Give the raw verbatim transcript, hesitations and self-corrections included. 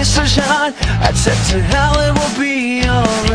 ce shot, I said to hell it will be alright.